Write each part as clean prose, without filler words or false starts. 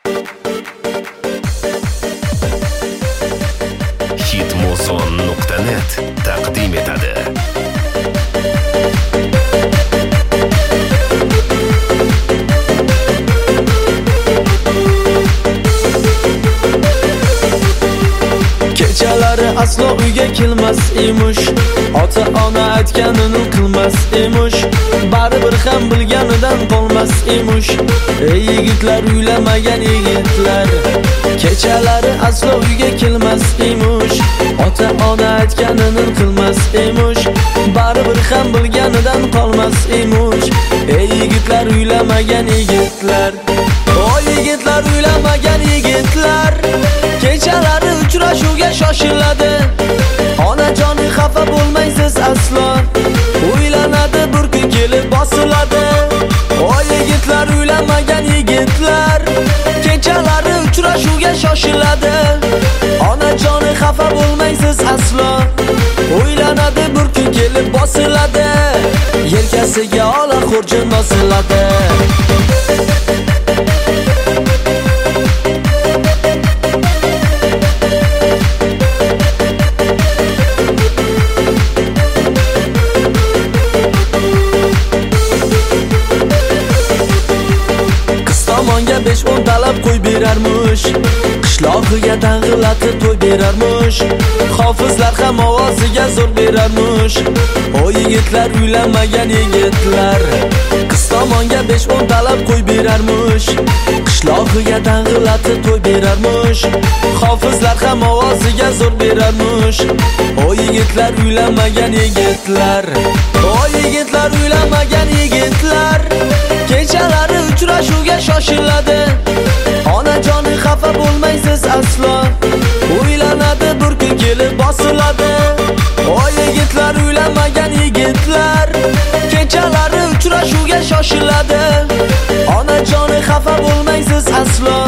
Hitmuzon.net taqdim etadi. Kechalari aslo uyga kelmas emish, ota-ona aytganini qilmas emish, baribir ham bilganidan qolmas emish. Ey yigitlar, uylamagan yigitlar, kechalari aslo uyga kelmas emish, ota-ona aytganini qilmas emish, baribir ham bilganidan qolmas emish. Ey yigitlar, uylamagan yigitlar, o yigitlar, uylamagan yigitlar, kechalari uchrashuvga shoshiladi. Onajoni xafa bo'lmaysiz aslo, uylanadi bir kun kelib bosiladi. O yigitlar, uylamagan yigitlar, kechalari uchrashuvga shoshiladi. Onajoni xafa bo'lmaysiz aslo, uylanadi bir kun kelib bosiladi. Yelkasiga ola xurjun osiladi. Tomonga 5-10 talab qo'y berarmish, qishlog'iga dang'illatib to'y berarmish, hofizlar ham ovoziga zo'r berarmish. O yigitlar, uylamagan yigitlar, qiz tomonga 5-10 talab qo'y berarmish, qishlog'iga dang'illatib to'y berarmish, hofizlar ham ovoziga zo'r berarmish. O yigitlar, uylamagan yigitlar, o yigitlar, uylamagan yigitlar, kechalari uchrashuvga shoshiladi. Onajoni xafa bo'lmaysiz aslo, uylanadi bir kun kelib bosiladi. O yigitlar, uylamagan yigitlar, kechalari uchrashuvga shoshiladi. Onajoni xafa bo'lmaysiz aslo,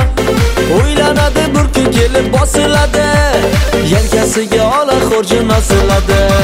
uylanadi bir kun kelib bosiladi. Yelkasiga ola xurjun osiladi.